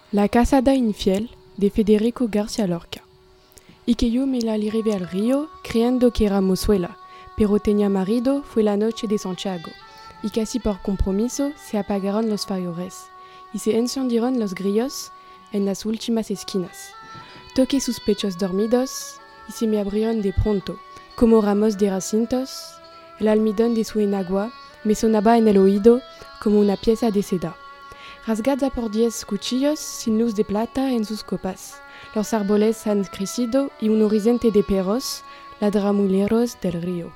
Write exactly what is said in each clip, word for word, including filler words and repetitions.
La casada infiel de Federico García Lorca. Y que yo me la llevé al río creyendo que era mozuela, pero tenía marido, fue la noche de Santiago, y casi por compromiso se apagaron los faroles, y se encendieron los grillos en las últimas esquinas. Toqué sus pechos dormidos, y se me abrieron de pronto, como ramos de jacintos. El almidón de su enagua me sonaba en el oído como una pieza de seda. Rasgada por diez cuchillos sin luz de plata en sus copas. Los árboles han crecido y un horizonte de perros, ladramuleros del río.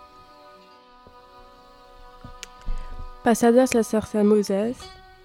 Pasadas las zarzamosas,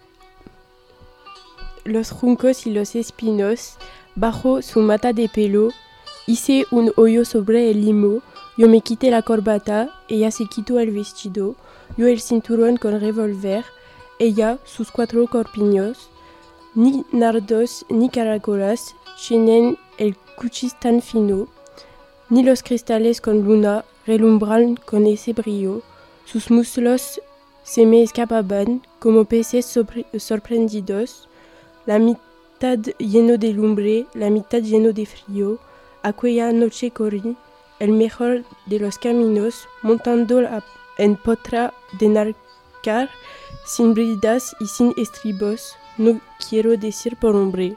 los juncos y los espinos, bajo su mata de pelo, hice un hoyo sobre el limo. Yo me quité la corbata, ella se quitó el vestido, yo el cinturón con revólver, ella sus cuatro corpiños. Ni nardos ni caracolas tienen el cuchis tan fino, ni los cristales con luna relumbran con ese brillo. Sus muslos se me escapaban como peces sobre- sorprendidos, la mitad lleno de lumbre, la mitad lleno de frío. Aquella noche corrí el mejor de los caminos, montando la- en potra de narcar, sin bridas y sin estribos, no quiero decir por hombre.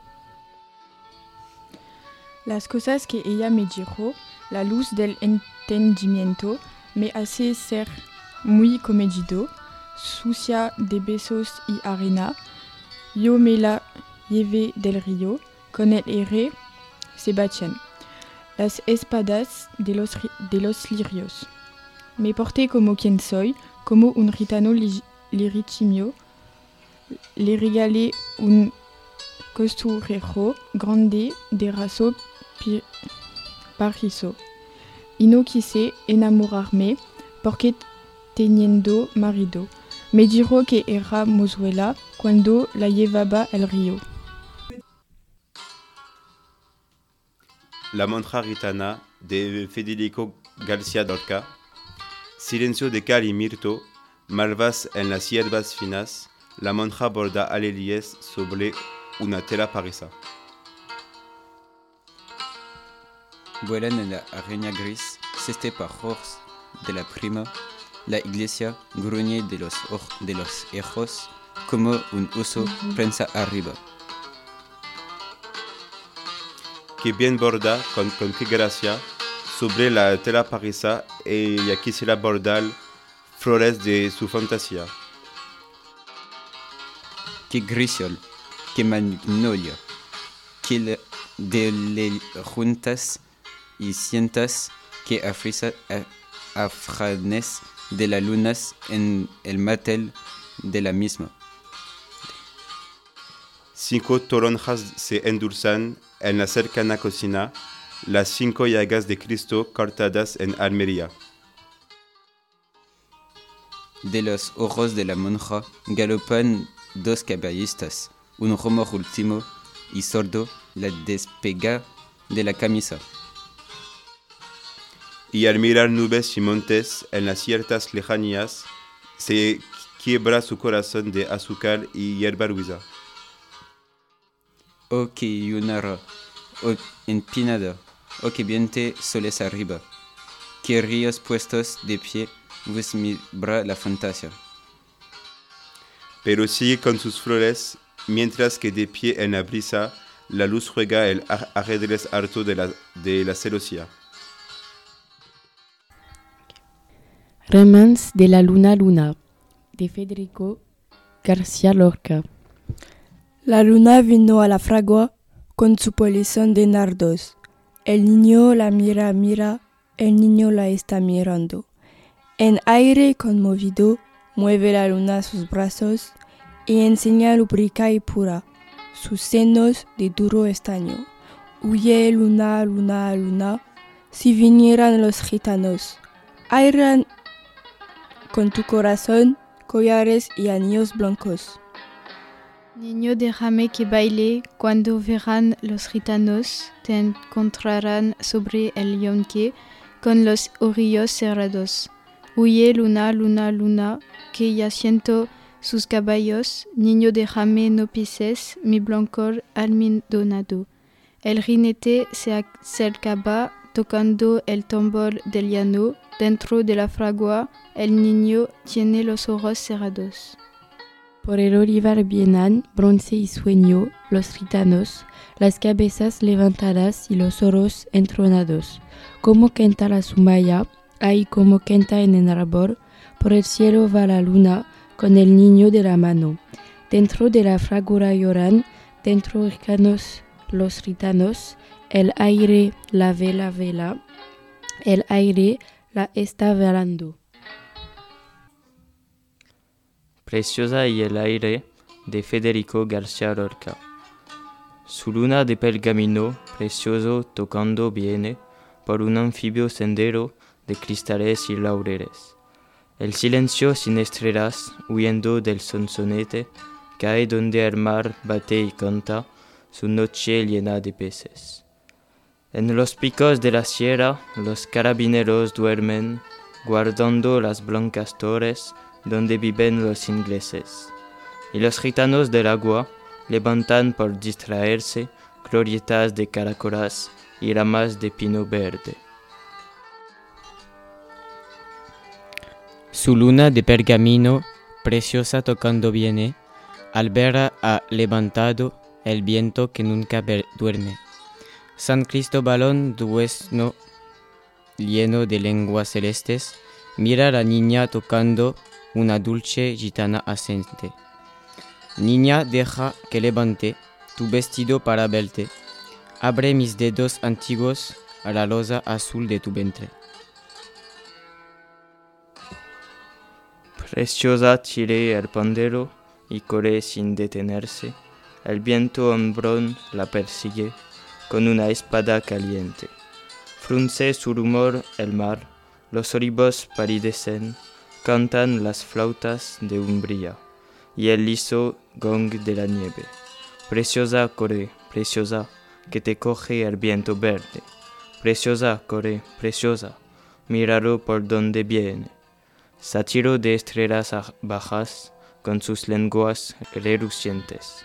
Las cosas que ella me dijo, la luz del entendimiento, me hace ser muy comedido, sucia de besos y arena. Yo me la llevé del río, con el aire se batían las espadas de los, de los lirios. Me porté como quien soy, como un gitano li- liritimio. Le regalé un costurero grande de raso pi- parrizo. Y no quise enamorarme porque teniendo marido. Me dijo que era mozuela cuando la llevaba al río. La monja gitana de Federico García Lorca. Silencio de cal y mirto, malvas en las hierbas finas, la monja borda alelíes sobre una tela parisa. Vuelan en la arena gris, cestepajos de la prima, la iglesia gruñe de los, oj- de los ojos como un oso prensa arriba. Que bien borda, con, con qué gracia, sobre la tela parisa, ella quisiera bordar flores de su fantasía. Que grisol, que magnolia, que le- de le juntas y sientas que afrisa, a- afranes de las lunas en el mantel de la misma. Cinco toronjas se endulzan en la cercana cocina, las cinco llagas de Cristo cortadas en Almería. De los ojos de la monja galopan dos caballistas, un rumor último y sordo la despega de la camisa. Y al mirar nubes y montes en las ciertas lejanías, se quiebra su corazón de azúcar y hierba luisa. Oh que yunara, oh empinada, oh que viente soles arriba, que ríos puestos de pie vos mibra la fantasía. Pero sigue con sus flores, mientras que de pie en la brisa, la luz juega el ar- ajedrez harto de la, de la celosía. Romance de la luna luna de Federico García Lorca. La luna vino a la fragua con su polizón de nardos. El niño la mira, mira, el niño la está mirando. En aire conmovido, mueve la luna sus brazos y enseña lúbrica y pura sus senos de duro estaño. Huye luna, luna, luna, si vinieran los gitanos, airan con tu corazón collares y anillos blancos. Niño, déjame que baile, cuando verán los gitanos, te encontrarán sobre el yunque con los orillos cerrados. Huye, luna, luna, luna, que ya siento sus caballos, niño déjame no pises mi blancor almidonado. El jinete se acercaba tocando el tambor del llano. Dentro de la fragua, el niño tiene los ojos cerrados. Por el olivar vienan, bronce y sueño, los gitanos, las cabezas levantadas y los oros entronados. Como canta la sumaya, ahí como canta en el árbol, por el cielo va la luna con el niño de la mano. Dentro de la fragura lloran, dentro gitanos los gitanos, el aire la vela vela, el aire la está velando. Preciosa y el aire de Federico García Lorca. Su luna de pergamino precioso tocando viene por un anfibio sendero de cristales y laureles. El silencio sin estrellas, huyendo del sonsonete, cae donde el mar bate y canta su noche llena de peces. En los picos de la sierra los carabineros duermen, guardando las blancas torres donde viven los ingleses. Y los gitanos del agua levantan por distraerse glorietas de caracolas y ramas de pino verde. Su luna de pergamino, preciosa tocando viene, al ver ha levantado el viento que nunca duerme. San Cristóbalón dueño, lleno de lenguas celestes, mira a la niña tocando una dulce gitana asente. Niña, deja que levante tu vestido para verte. Abre mis dedos antiguos a la losa azul de tu vientre. Preciosa tire el pandero y corre sin detenerse. El viento hombrón la persigue con una espada caliente. Frunce su rumor el mar, los olivos palidecen, cantan las flautas de umbría y el liso gong de la nieve. Preciosa corre, preciosa, que te coge el viento verde. Preciosa corre, preciosa, míralo por donde viene. Sátiro de estrellas bajas con sus lenguas relucientes.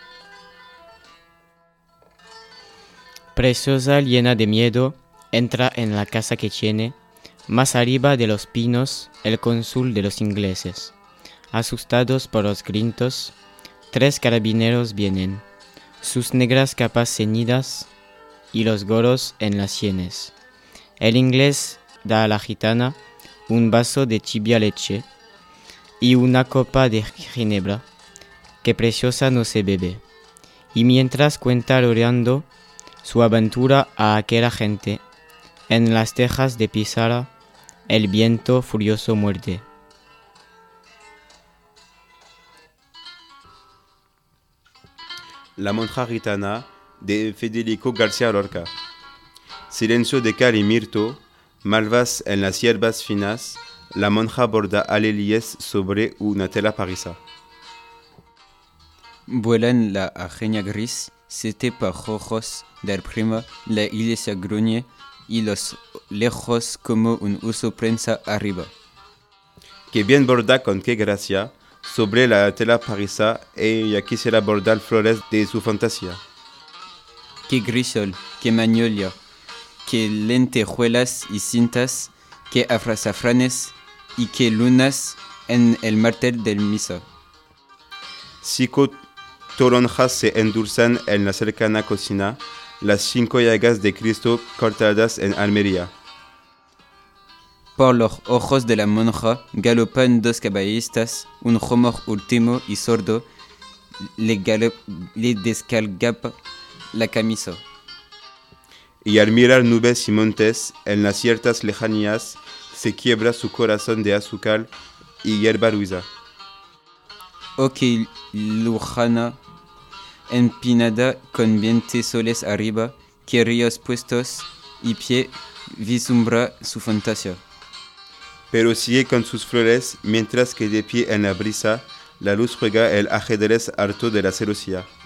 Preciosa llena de miedo, entra en la casa que tiene, más arriba de los pinos, el cónsul de los ingleses. Asustados por los gritos, tres carabineros vienen, sus negras capas ceñidas y los gorros en las sienes. El inglés da a la gitana un vaso de tibia leche y una copa de ginebra, que preciosa no se bebe, y mientras cuenta rodeando su aventura a aquella gente, en las tejas de Pizarra el viento furioso muerde. La monja gitana de Federico García Lorca. Silencio de cal y mirto, malvas en las hierbas finas, la monja borda alelíes sobre una tela parisa. Vuelan la ajeña gris, siete pajojos del prima, la iglesia gruñe y los lejos como un oso prensa arriba. Que bien borda con qué gracia, sobre la tela parisa, ella quisiera bordar flores de su fantasía. Qué grisol, qué magnolia, qué lentejuelas y cintas, qué azafranes y qué lunas en el martel del misa. Cinco toronjas se endulzan en la cercana cocina, las cinco llagas de Cristo cortadas en Almería. Por los ojos de la monja galopan dos caballistas, un rumor último y sordo le, galop, le descalgapa la camisa. Y al mirar nubes y montes en las ciertas lejanías, se quiebra su corazón de azúcar y hierba luisa. Oh, que lujana, empinada con veinte soles arriba, que ríos puestos y pie vislumbra su fantasía. Pero sigue con sus flores, mientras que de pie en la brisa, la luz juega el ajedrez harto de la celosía.